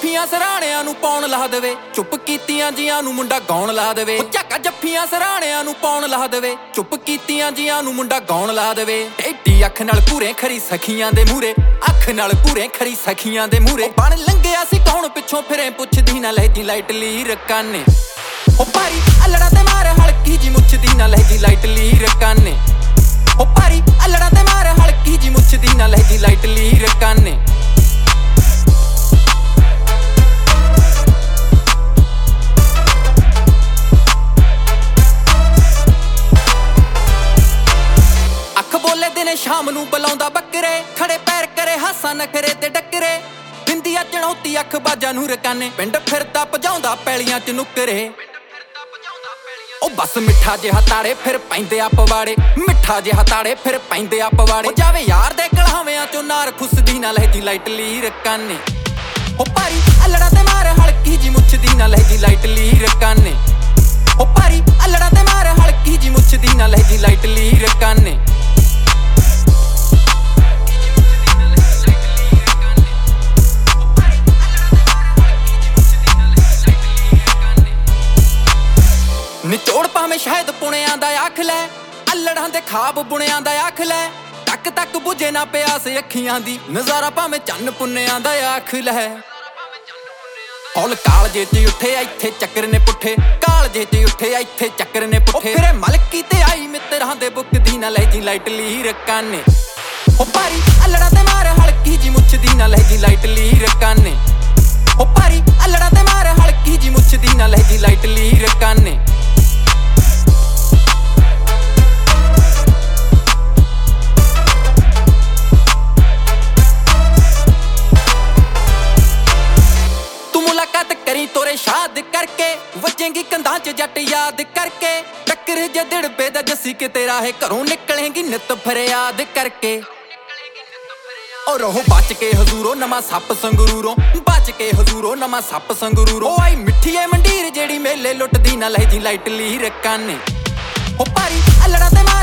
ਜੱਫੀਆਂ ਸਰਾਣਿਆਂ ਨੂੰ ਪਾਉਣ ਲਾ ਦੇਵੇ, ਚੁੱਪ ਕੀਤੀਆਂ ਜੀਆਂ ਨੂੰ ਮੁੰਡਾ ਗਾਉਣ ਲਾ ਦੇਵੇ। ਝਾਕਾ ਜੱਫੀਆਂ ਸਰਾਣਿਆਂ ਨੂੰ ਪਾਉਣ ਲਾ ਦੇਵੇ, ਚੁੱਪ ਕੀਤੀਆਂ ਜੀਆਂ ਨੂੰ ਮੁੰਡਾ ਗਾਉਣ ਲਾ ਦੇਵੇ। ਏਡੀ ਅੱਖ ਨਾਲ ਘੂਰੇ ਖਰੀ ਸਖੀਆਂ ਦੇ ਮੂਹਰੇ, ਅੱਖ ਨਾਲ ਘੂਰੇ ਖਰੀ ਸਖੀਆਂ ਦੇ ਮੂਹਰੇ। ਬਣ ਲੰਘਿਆ ਸੀ ਕੌਣ ਪਿੱਛੋਂ ਫਿਰੇ, ਪੁੱਛਦੀ ਨਾ ਲਹਿਜੀ ਲਾਈਟਲੀ ਰਕਾਨੇ। ਉਹ ਭਾਰੀ ਅਲੜਾ ਤੇ ਮਾਰ ਹਲਕੀ ਜੀ ਮੁੱਛਦੀ ਨਾ ਲਹਿਜੀ ਲਾਈਟਲੀ ਰਕਾਨੇ। ਉਹ ਭਾਰੀ ਅਲੜਾ ਤੇ ਮਾਰ ਹਲਕੀ ਜੀ ਮੁੱਛਦੀ ਨਾ ਲਹਿਜੀ ਲਾਈਟਲੀ ਰਕਾਨੇ। ਦਿਨੇ ਸ਼ਾਮ ਨੂੰ ਬੁਲਾਉਂਦਾ ਬੱਕਰੇ, ਖੜੇ ਪੈਰ ਕਰੇ ਹਾਸਾ ਨਖਰੇ ਤੇ ਡੱਕਰੇ। ਬਿੰਦੀ ਆ ਚਣੌਤੀ ਅੱਖ ਬਾਜਾਂ ਨੂੰ ਰਕਾਨੇ, ਪਿੰਡ ਫਿਰਦਾ ਭਜਾਉਂਦਾ ਪੈਲੀਆਂ ਚ ਨੁੱਕਰੇ। ਉਹ ਬਸ ਮਿੱਠਾ ਜਿਹਾ ਤਾੜੇ ਫਿਰ ਪੈਂਦੇ ਆ ਪਵਾੜੇ, ਮਿੱਠਾ ਜਿਹਾ ਤਾੜੇ ਫਿਰ ਪੈਂਦੇ ਆ ਪਵਾੜੇ। ਜਾਵੇ ਯਾਰ ਦੇ ਕਲਹਾਵਿਆਂ ਚੋਂ ਨਾਰ ਖੁੱਸਦੀ ਨਾ ਲਹਿਜੀ ਲਾਈਟਲੀ ਰਕਾਨੇ। ਉਹ ਭਾਰੀ ਅਲੜਾ ਤੇ ਮਾਰ ਹਲਕੀ ਜੀ ਮੁੱਛਦੀ ਨਾ ਲਹਿਜੀ ਲਾਈਟਲੀ ਰਕਾਨੇ। ਉਹ ਭਾਰੀ ਅਲੜਾ ਤੇ ਮਾਰ ਹਲਕੀ ਜੀ ਮੁੱਛਦੀ ਨਾ ਲਹਿਜੀ ਲਾਈਟਲੀ ਰਕਾਨੇ। ਨਿਚੋੜ ਭਾਵੇਂ ਸ਼ਾਇਦ ਪੁਣਿਆਂ ਦਾ ਆਖ ਲੈ, ਅਲੜਾਂ ਦੇ ਖਾਬ ਬੁਣਿਆਂ ਦਾ ਆਖ ਲੈ। ਤੱਕ ਤੱਕ ਬੁਝੇ ਨਾ ਪਿਆਸ ਅੱਖੀਆਂ ਦੀ, ਨਜ਼ਾਰਾ ਭਾਵੇਂ ਚੰਨ ਪੁੰਨਿਆਂ ਦਾ ਆਖ ਲੈ। ਹੌਲ ਕਾਲਜੇ ਚ ਉੱਠੇ ਇੱਥੇ ਚੱਕਰ ਨੇ ਪੁੱਠੇ, ਕਾਲਜੇ ਚ ਉੱਠੇ ਇੱਥੇ ਚੱਕਰ ਨੇ ਪੁੱਠੇ। ਫਿਰੇ ਮਲਕੀ ਤੇ ਆਈ ਮਿੱਤਰਾਂ ਦੇ ਬੁੱਕਦੀ ਨਾ ਲਹਿਜੀ ਲਾਈਟਲੀ ਰਕਾਨੇ। ਉਹ ਭਾਰੀ ਅਲੜਾ ਤੇ ਮਾਰ ਹਲਕੀ ਜੀ ਮੁੱਛਦੀ ਨਾ ਲਹਿਜੀ ਲਾਈਟਲੀ ਰਕਾਨੇ। ਉਹ ਭਾਰੀ ਅਲੜਾ ਤੇ ਮਾਰ ਹਲਕੀ ਜੀ ਮੁੱਛਦੀ ਨਾ ਲਹਿਜੀ ਲਾਈਟਲੀ ਰਕਾਨੇ। ਕਰੀ ਤੋਰੇ ਸ਼ਾਦ ਕਰਕੇ, ਵੱਜੇਂਗੀ ਕੰਧਾਂ ਚ ਜੱਟ ਯਾਦ ਕਰਕੇ। ਟੱਕਰ ਜੇ ਦਿੜਬੇ ਦਾ ਜੱਸੀ ਕਿਤੇ ਰਾਹੇ, ਘਰੋਂ ਨਿਕਲੇਂਗੀ ਨਿੱਤ ਫਰਿਆਦ ਕਰਕੇ। ਔਰ ਉਹ ਬਚ ਕੇ ਹਜ਼ੂਰੋ ਨਵਾਂ ਸੱਪ ਸੰਗਰੂਰੋਂ, ਬਚ ਕੇ ਹਜ਼ੂਰੋ ਨਵਾਂ ਸੱਪ ਸੰਗਰੂਰੋਂ। ਉਹ ਆਈ ਮਿੱਠੀਏ ਮੰਡੀਰ ਜਿਹੜੀ ਮੇਲੇ ਲੁੱਟਦੀ ਨਾ ਲਹਿਜੀ ਲਾਈਟਲੀ ਰਕਾਨੇ। ਉਹ ਭਾਰੀ ਅਲੜਾ ਤੇ